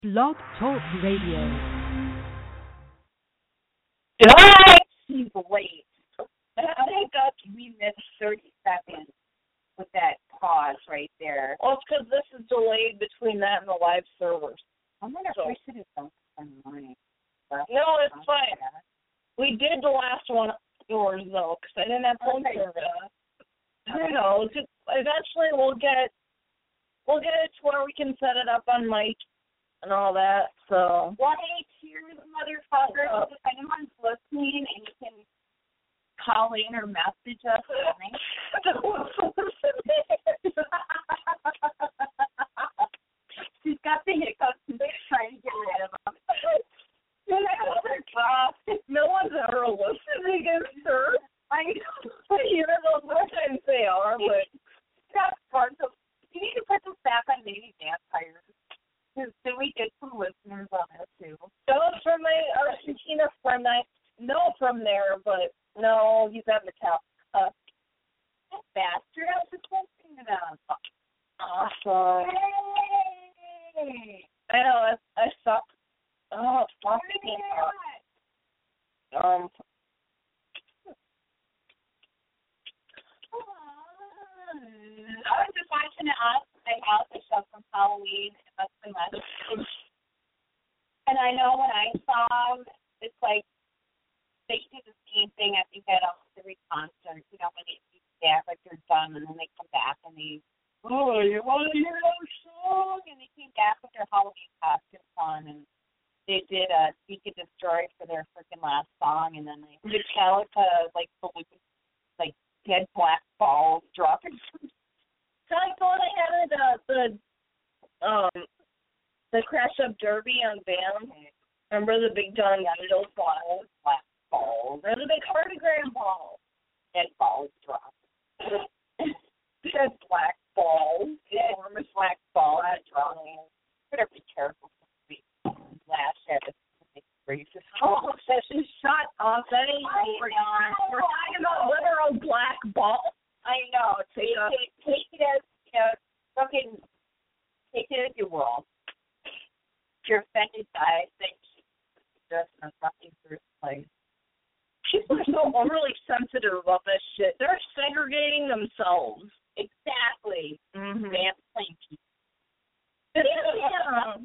Blog Talk Radio. Alright, she's late. I got 3 minutes, 30 seconds with that pause right there. Well, it's because this is delayed between that and the live servers. I wonder if we should have done this in the morning. No, it's fine. We did the last one yours, though, because I didn't have phone service. I don't know. Eventually we'll get it to where we can set it up on mic and all that, so. Well, hey, cheers, motherfuckers. If anyone's listening and you can call in or message us. She's got the hiccups and she's trying to get rid of them. No one's ever listening against her. I know. Even though sometimes they are, but. That's fun. So you need to put this back on Maybe Vampires. Because then we get some listeners on it, too. That was from my Argentina friend I know from there, but no, he's at Metallica. That bastard. I was just listening to them. Awesome. Hey! I know, I suck. Oh, fuck. I was just watching it off my house, a show from Halloween, and that's been last. And I know when I saw them, it's like they do the same thing. I think at every concert, you know, when they act like they're done, and then they come back and they, oh, you want to hear that song? And they came back with their Halloween costumes on, and they did a Seek and Destroy for their freaking last song, and then Metallica, like dead black balls dropping. Kind of thought I had the Crash Up Derby on BAM. Remember the big Don Beatles balls? Black balls. Or the big Cardigan balls. Dead balls dropping. Dead black balls. Enormous black balls dropping. Better be careful. Last at the racist. Oh, session shut off. That ain't we're talking about literal black balls. I know. Take it as, you know, fucking take it as you will. If you're offended by it, then just fucking first place. People are so overly sensitive about this shit. They're segregating themselves. Exactly. Mm-hmm. Damn plain people. Yeah.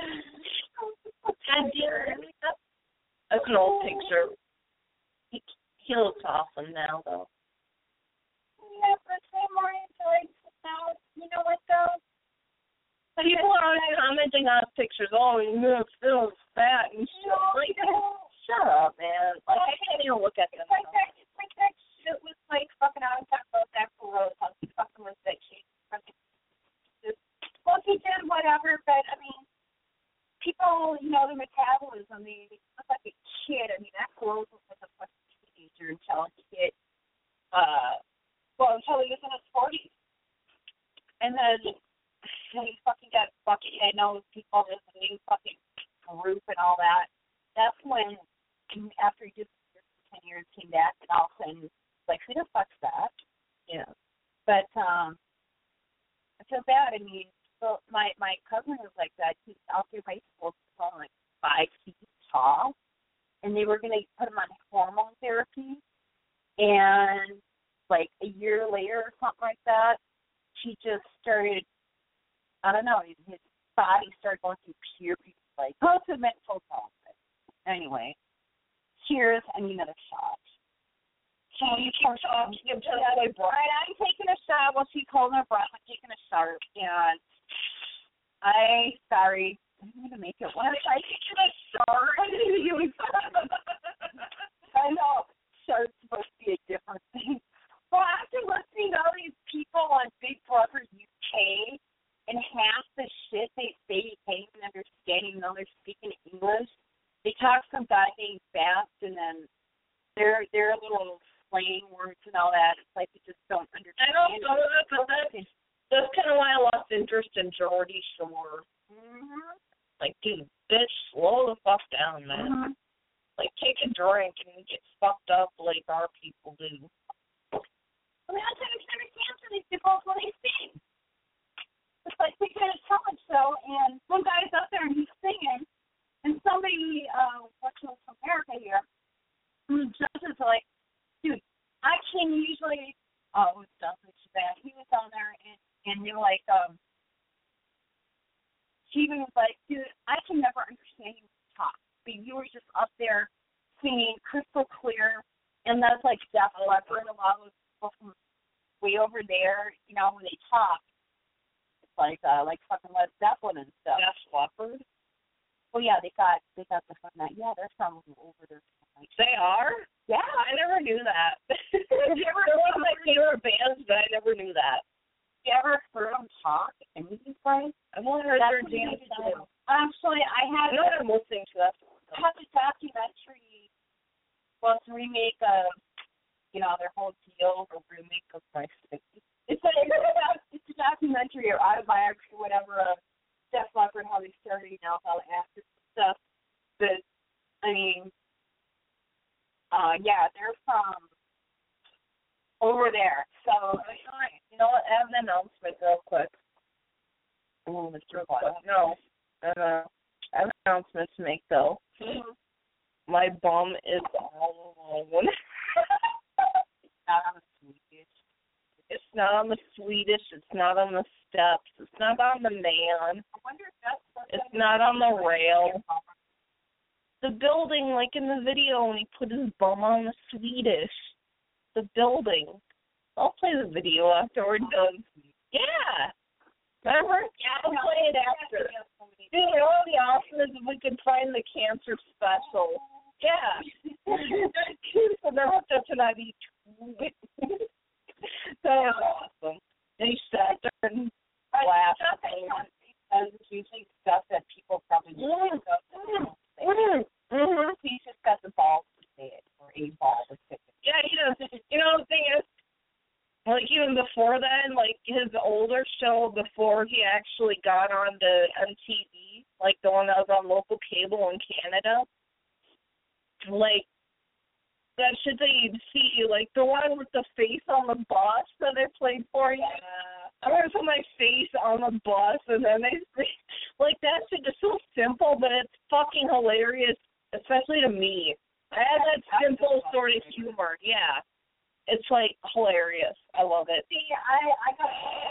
That's an old picture. He looks awesome now, though. Yeah, but same oriented now. You know what, though? People are always commenting on pictures. Oh, he moves, feels fat and shit. Like, shut up, man. Like, I can't even look at them. Like that shit was like fucking out and talking about that for Rose. How he fucking was that shit. Well, he did whatever, but I mean, people, you know, their metabolism, they look like a kid. I mean, that girl was like a fucking teenager until he hit, until he was in his 40s. And then he fucking got fucking head nose people, there's a new fucking group and all that. That's when, after he disappeared for 10 years, came back and all of a sudden, like, who the fuck's that? Yeah. But, I feel bad. I mean, so my cousin was like that. He's out there high school, like 5 feet tall, and they were going to put him on hormone therapy. And like a year later or something like that, he just started, I don't know, his body started going through puberty, like post-mental process. Anyway, cheers, I need another shot. So you keep talking until I Right, I'm taking a shot while she's holding her breath. I'm taking a shot, and sorry, I'm going to make it. What if I take a shot? I know, shark's supposed to be a different thing. Well, after listening to all these people on Big Brother UK, and half the shit they say you can't even understand, even though they're speaking English, they talk some goddamn fast, and then they're little slang words and all that. It's like you just don't understand. I know some of it, but that's kind of why I lost interest in Geordie Shore. Mm-hmm. Like, dude, bitch, slow the fuck down, man. Mm-hmm. Like, take a drink and get fucked up like our people do. I mean, I don't understand some of these people when they sing. it's like they did a talent show, and one guy's up there and he's singing, and somebody, which was from America here, who judges are like, dude, I can usually, it was Dustin Shabbat. He was on there, and they were like, Steven was like, dude, I can never understand you talk, but you were just up there singing crystal clear, and that's like Def Leppard. A lot of people from way over there, you know, when they talk, it's like fucking Led Zeppelin and stuff. Def Leppard? Well, yeah, they got the fun night. Yeah, they're from over there. They are? Yeah. I never knew that. Have you ever They're one of my favorite bands, but I never knew that. You ever heard them talk? And these guys? I've only heard their That's what jam they too. do. Actually, I I know what I'm listening to. That's have a documentary. Well, it's a remake of, you know, their whole deal, a remake of Christ. It's a documentary or autobiography or whatever of Def Leppard, how they started, you know, how they acted and stuff. But, I mean, yeah, they're from over there. So, you know what? I have an announcement real quick. oh, Mr. No. I have an announcement to make, though. My bum is all alone. It's not on the Swedish. It's not on the steps. It's not on the man. I wonder if that's It's not on the rail. The building, like in the video, when he put his bum on the Swedish. The building. I'll play the video after we're done. Yeah. Remember? Yeah, I'll play it after. Dude, you know what would be awesome is if we could find the cancer special. Yeah. So then we'll have to not eat. That was awesome. And he sat there and laughed. It's usually stuff that people probably don't know. He's just got the balls to say it, or a ball to say it. Yeah, he does. You know, the thing is, like, even before then, like, his older show before he actually got on to MTV, like the one that was on local cable in Canada, like, that shit that you'd see, like, the one with the face on the bus that they played for you. I remember put my face on the bus, and then they, like, that shit is so simple, but it's fucking hilarious, especially to me. I have that simple sort of humor, yeah. It's, like, hilarious. I love it. See, I got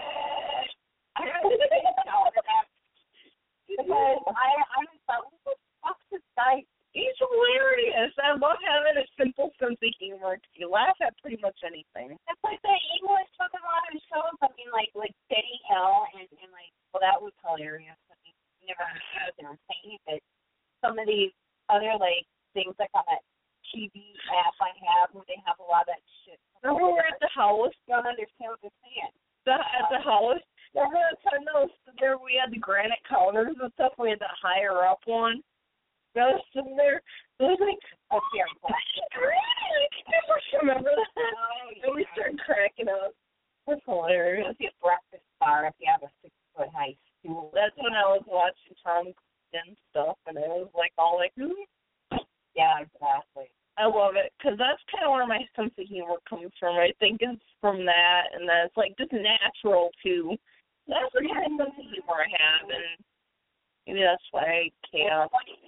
to think about that because I thought, what the fuck's this guy? He's hilarious. I love having a simple sense of humor. You laugh at pretty much anything. It's like the English fucking modern shows. I mean, like Betty Hill and like, well, that was hilarious. I mean, never understood what they were saying, but some of these other like things like on that TV app I have where they have a lot of that shit. Remember we were at the house? Don't understand what they're saying. At the house? Remember that time there we had the granite counters and stuff? We had the higher up one. I was sitting there. It was like, Oh, yeah. remember that? And we started cracking up. That's hilarious. It's a breakfast bar if you have a 6-foot high stool. That's when I was watching Tom and stuff, and I was like, all like, Yeah, exactly. I love it, because that's kind of where my sense of humor comes from. I think it's from that, and then it's like just natural, too. That's the kind of sense of humor I have, and maybe that's why I can't.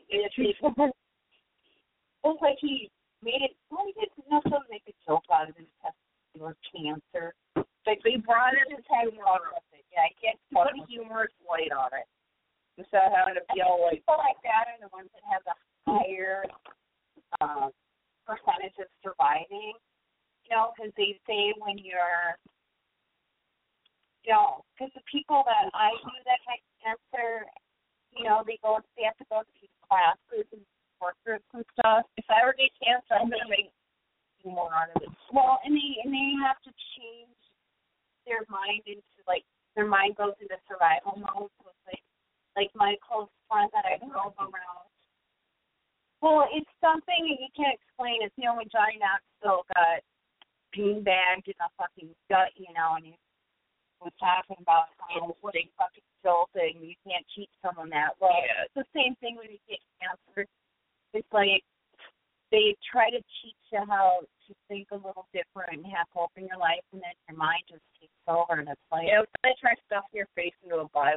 It's like he made it, well, he didn't necessarily make a joke out of his testicular cancer. Like, they brought it His head wrong with it. Yeah, he can't put a humorous light on it, instead of having to be all like, people like that are the ones that have the higher percentage of surviving, you know, because they say when you're, you know, because the people that I knew that had cancer, you know, they have to go to these classes and work groups and stuff. if I ever get cancer, I'm going to make humor out of it. Well, and they have to change their mind into, like, their mind goes into survival mode. So it's like my close friend that I drove around. Well, it's something that you can't explain. It's, you know, when Johnny Knoxville got beanbagged in a fucking gut, you know, and he was talking about how what a fucking thing. You can't cheat someone that well. Yeah. It's the same thing when you get cancer. It's like they try to teach you how to think a little different and have hope in your life, and then your mind just takes over, and it's like, Yeah, when I try stuffing your face into a Bible,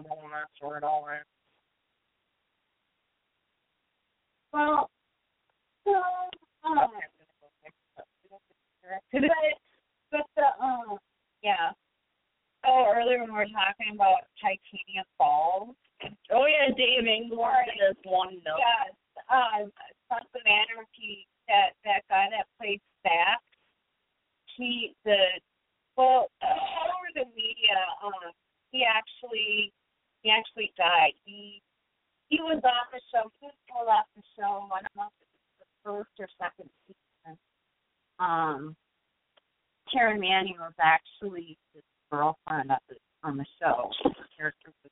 Well, so, but yeah. Oh, earlier when we were talking about titanium balls. Oh yeah, Dave Engler did this one note. Yes, Sons of Anarchy. That guy that played Stack. All over the media. He actually died. He was on the show. He was still off the show. I don't know if it was the first or second season. Karen Manning was actually his girlfriend on the show. The character was,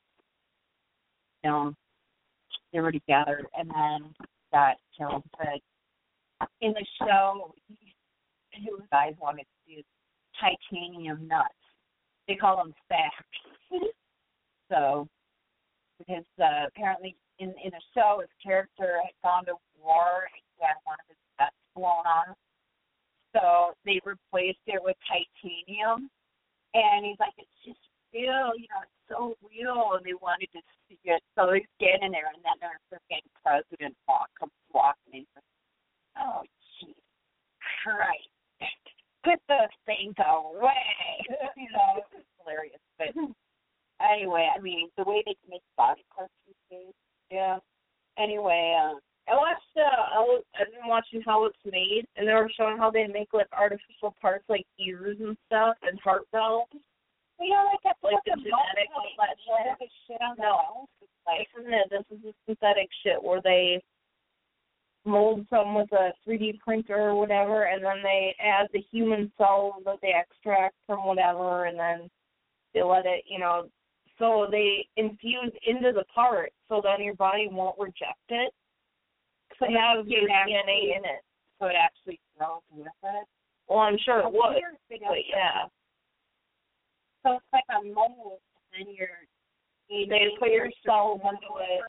they were together, and then got killed. But in the show, who guys wanted to do titanium nuts. They call them sacks. So, because apparently in the show, his character had gone to war and he had one of his nuts blown off. So they replaced it with titanium, and he's like, it's just real, it's so real, and they wanted to see it. So he's getting there, and then their freaking president comes walking in. Oh, jeez, Christ, put those things away. It's hilarious. But anyway, I mean, the way they make body parts these days. Yeah. Anyway, I've been watching How It's Made, and they were showing how they make like artificial parts like ears and stuff and heart valves. Like that, like the genetic shit on the No, this is the synthetic shit where they mold some with a 3D printer or whatever, and then they add the human cells that they extract from whatever, and then they let it, so they infuse into the part so then your body won't reject it. So it has your DNA in it. So it actually grows with it? Well, I'm sure it would, but yeah. So it's like a mold, and then they put your cells into it.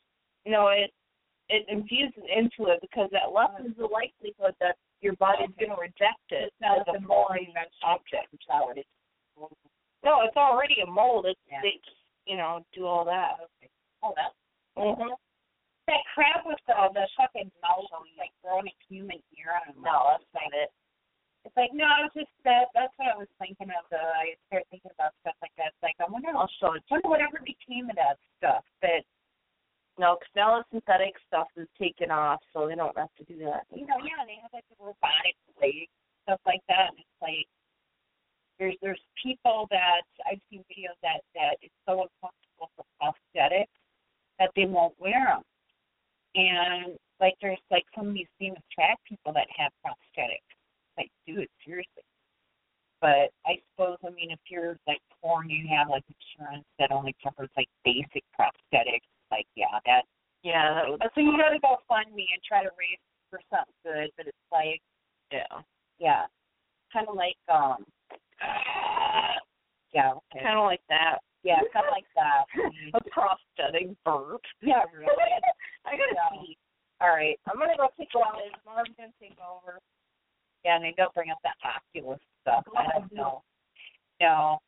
It infuses into it because that lessens the likelihood that your body's going to reject it as a foreign object. No, it's already a mold. They do all that. Okay. Oh, that. Mhm. That crap with the fucking mold, like growing a human ear on a mold. No, that's not it. It's like, no, it's just that's what I was thinking of. I started thinking about stuff like that. It's like, I wonder whatever became of that stuff. But no, because now the synthetic stuff is taken off, so they don't have to do that. they have like the robotic legs, stuff like that. And it's like there's people that I've seen videos that it's so uncomfortable for prosthetics that they won't wear them. And like there's like some of these famous track people that have prosthetics. Like, dude, seriously. But I suppose, if you're like poor and you have like insurance that only covers like basic prosthetics, like so you gotta go fund me and try to raise for something good. But it's like, kind of like okay. Kind of like that. Yeah, kind of like that. A prosthetic burp. Yeah, really. I gotta pee. All right, I'm gonna go take a while. Mom's gonna take over. Yeah, and they don't bring up that Oculus stuff. I don't know. No.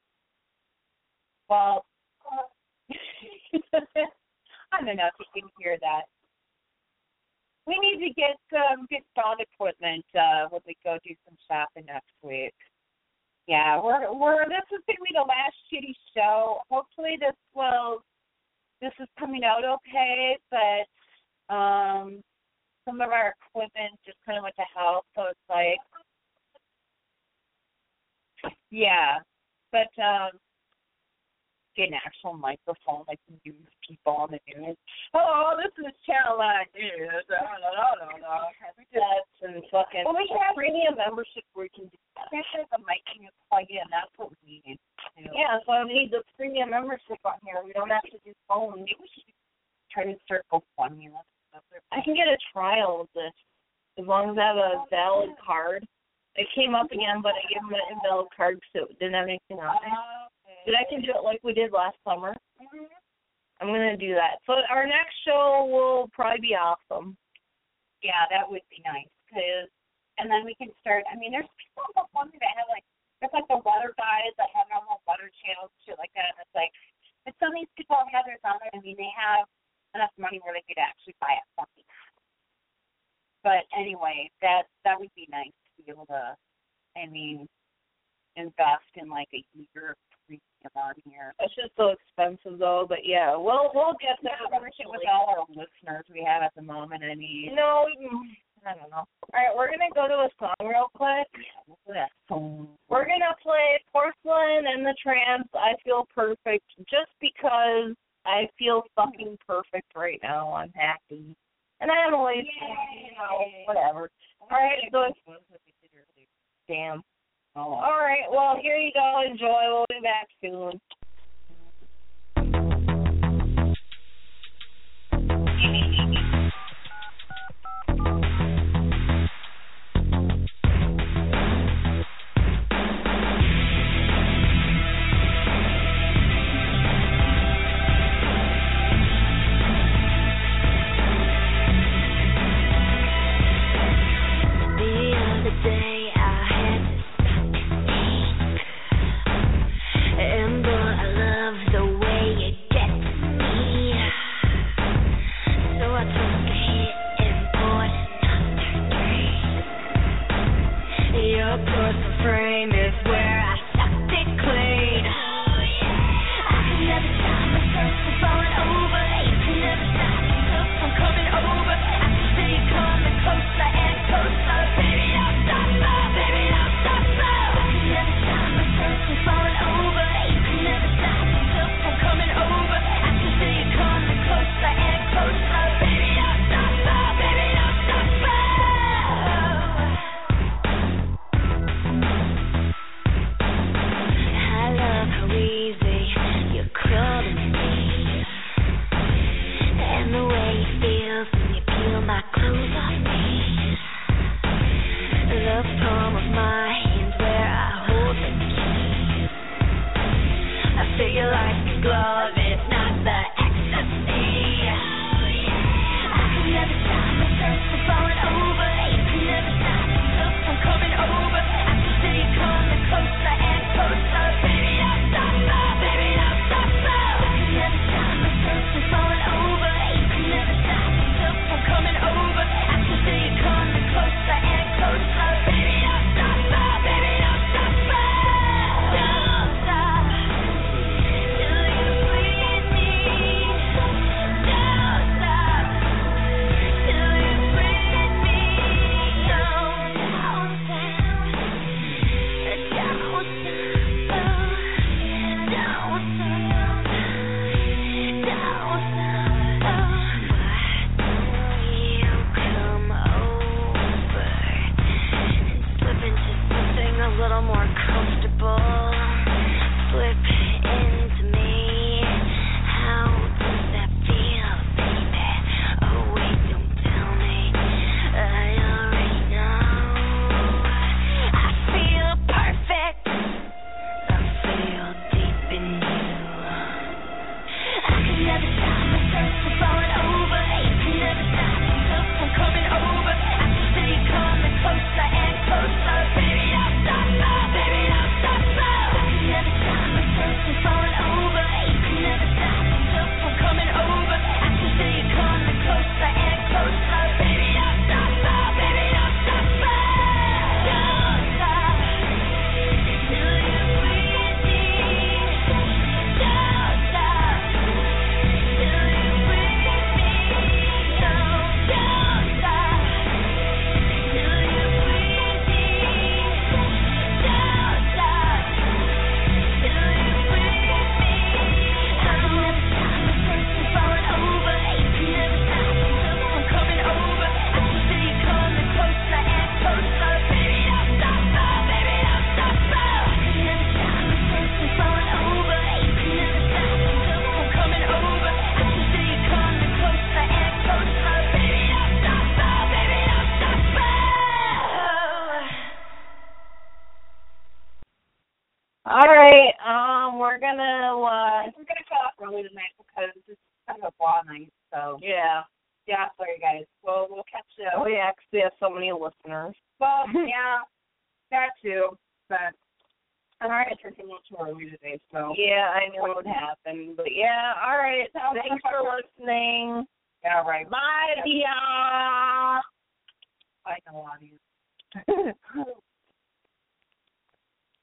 Well, I don't know if you can hear that. We need to get some good sound equipment when we go do some shopping next week. Yeah, this is gonna be the last shitty show. Hopefully this is coming out okay, but some of our equipment just kind of went to hell, so it's like, but get an actual microphone like the news people on the news. Oh, this is Channel 9 News. No. And fucking. Well, we have premium membership where you can do that. We have the mic you plug in. That's what we need to do. Yeah, so I need the premium membership on here. We don't have to do phone. Maybe we should try to start GoFundMe. I can get a trial of this as long as I have a valid card. It came up again, but I gave them an invalid card because it didn't have anything on it. But I can do it like we did last summer. Mm-hmm. I'm going to do that. So our next show will probably be awesome. Yeah, that would be nice. And then we can start, there's people on GoFundMe that have there's the weather guys that have normal weather channels, shit like that. And it's like, but some of these people have theirs on there. They have enough money where they could actually buy it from me. anyway, that would be nice to be able to, invest in like a year premium on here. It's just so expensive though, but yeah, we'll get that. With all our listeners we have at the moment, I don't know. All right, we're gonna go to a song real quick. Yeah, We're gonna play Porcelain and the Tramps. I Feel Perfect, just because I feel fucking perfect right now. I'm happy, and I'm always, whatever. All right, so damn. Oh. All right, well, here you go. Enjoy. We'll be back soon. We're gonna cut off early tonight because it's kind of a blah night. So yeah. Sorry guys. Well, we'll catch you. Oh yeah, 'cause we have so many listeners. Well, yeah, that too. But I'm already turned a little too early today, so yeah, I know what happened. But yeah, all right. Thanks for listening. Yeah, right. Bye. Yeah. Bye. no audience.